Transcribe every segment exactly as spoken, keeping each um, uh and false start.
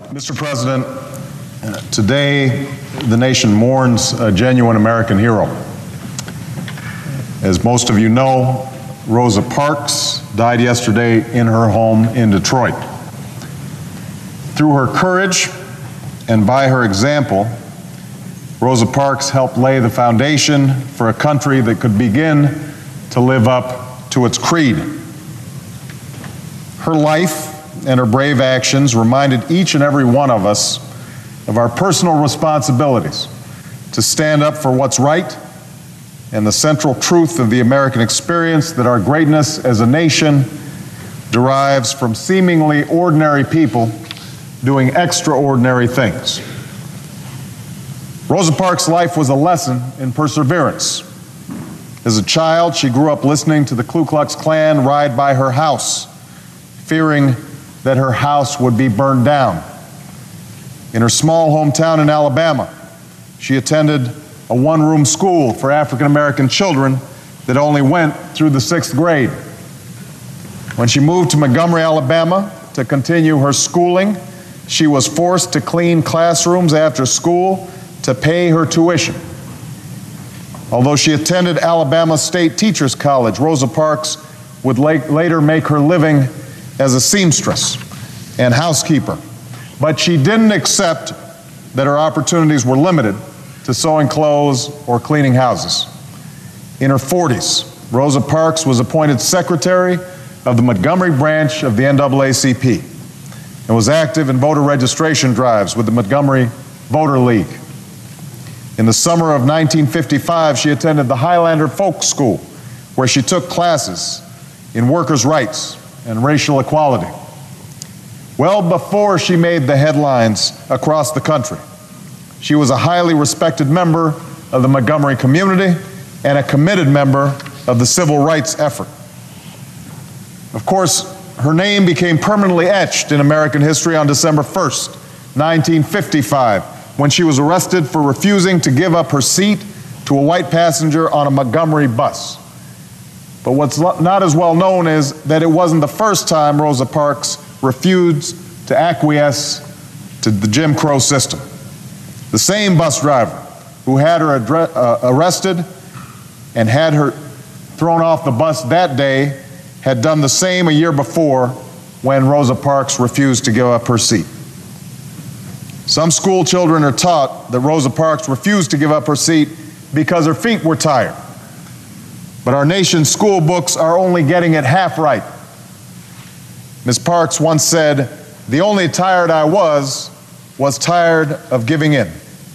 Mister President, uh, today the nation mourns a genuine American hero. As most of you know, Rosa Parks died yesterday in her home in Detroit. Through her courage and by her example, Rosa Parks helped lay the foundation for a country that could begin to live up to its creed. Her life and her brave actions reminded each and every one of us of our personal responsibilities to stand up for what's right and the central truth of the American experience that our greatness as a nation derives from seemingly ordinary people doing extraordinary things. Rosa Parks' life was a lesson in perseverance. As a child, she grew up listening to the Ku Klux Klan ride by her house, fearing that her house would be burned down. In her small hometown in Alabama, she attended a one-room school for African-American children that only went through the sixth grade. When she moved to Montgomery, Alabama to continue her schooling, she was forced to clean classrooms after school to pay her tuition. Although she attended Alabama State Teachers College, Rosa Parks would la- later make her living as a seamstress and housekeeper. But she didn't accept that her opportunities were limited to sewing clothes or cleaning houses. In her forties, Rosa Parks was appointed secretary of the Montgomery branch of the N double A C P and was active in voter registration drives with the Montgomery Voter League. In the summer of nineteen fifty-five, she attended the Highlander Folk School, where she took classes in workers' rights and racial equality. Well before she made the headlines across the country, she was a highly respected member of the Montgomery community and a committed member of the civil rights effort. Of course, her name became permanently etched in American history on December first, nineteen fifty-five, when she was arrested for refusing to give up her seat to a white passenger on a Montgomery bus. But what's not as well known is that it wasn't the first time Rosa Parks refused to acquiesce to the Jim Crow system. The same bus driver who had her addre- uh, arrested and had her thrown off the bus that day had done the same a year before when Rosa Parks refused to give up her seat. Some school children are taught that Rosa Parks refused to give up her seat because her feet were tired. But our nation's school books are only getting it half right. Miz Parks once said, "The only tired I was, was tired of giving in."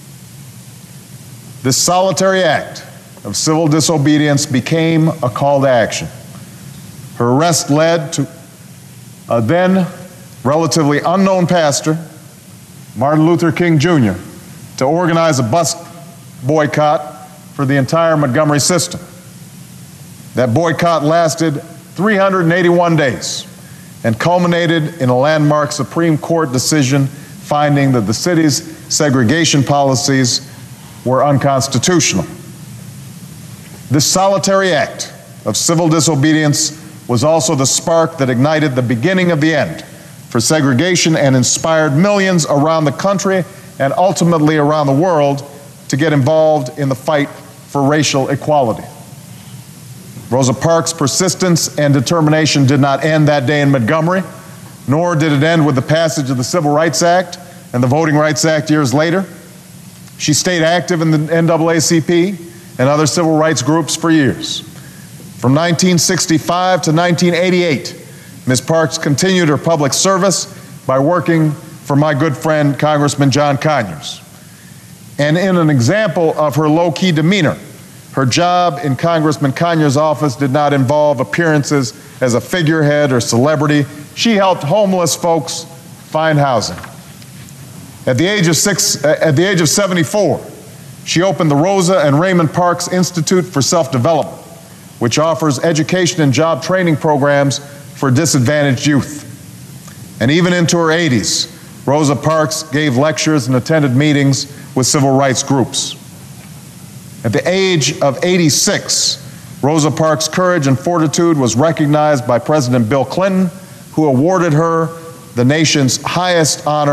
This solitary act of civil disobedience became a call to action. Her arrest led to a then relatively unknown pastor, Martin Luther King Junior, to organize a bus boycott for the entire Montgomery system. That boycott lasted three hundred eighty-one days and culminated in a landmark Supreme Court decision finding that the city's segregation policies were unconstitutional. This solitary act of civil disobedience was also the spark that ignited the beginning of the end for segregation and inspired millions around the country and ultimately around the world to get involved in the fight for racial equality. Rosa Parks' persistence and determination did not end that day in Montgomery, nor did it end with the passage of the Civil Rights Act and the Voting Rights Act years later. She stayed active in the N double A C P and other civil rights groups for years. From nineteen sixty-five to nineteen eighty-eight, Miz Parks continued her public service by working for my good friend, Congressman John Conyers. And in an example of her low-key demeanor, her job in Congressman Conyers' office did not involve appearances as a figurehead or celebrity. She helped homeless folks find housing. At the age of six, at the age of seventy-four, she opened the Rosa and Raymond Parks Institute for Self-Development, which offers education and job training programs for disadvantaged youth. And even into her eighties, Rosa Parks gave lectures and attended meetings with civil rights groups. At the age of eighty-six, Rosa Parks' courage and fortitude was recognized by President Bill Clinton, who awarded her the nation's highest honor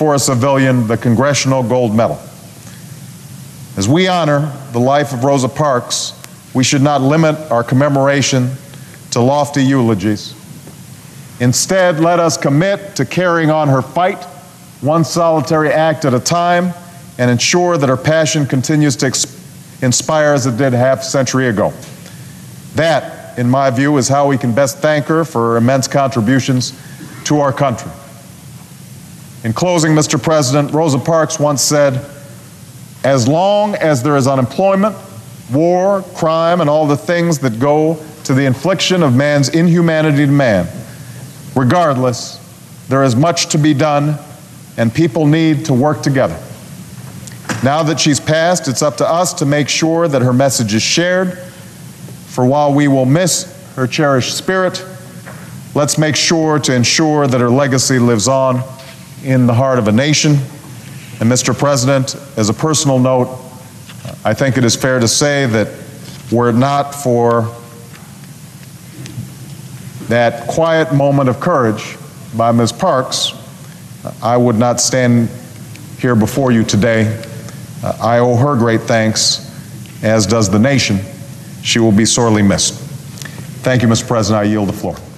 for a civilian the Congressional Gold Medal. As we honor the life of Rosa Parks, we should not limit our commemoration to lofty eulogies. Instead, let us commit to carrying on her fight, one solitary act at a time, and ensure that her passion continues to inspire as it did half a century ago. That, in my view, is how we can best thank her for her immense contributions to our country. In closing, Mister President, Rosa Parks once said, "As long as there is unemployment, war, crime, and all the things that go to the infliction of man's inhumanity to man, regardless, there is much to be done, and people need to work together." Now that she's passed, it's up to us to make sure that her message is shared. For while we will miss her cherished spirit, let's make sure to ensure that her legacy lives on in the heart of a nation. And Mister President, as a personal note, I think it is fair to say that were it not for that quiet moment of courage by Miz Parks, I would not stand here before you today. Uh, I owe her great thanks, as does the nation. She will be sorely missed. Thank you, Mister President. I yield the floor.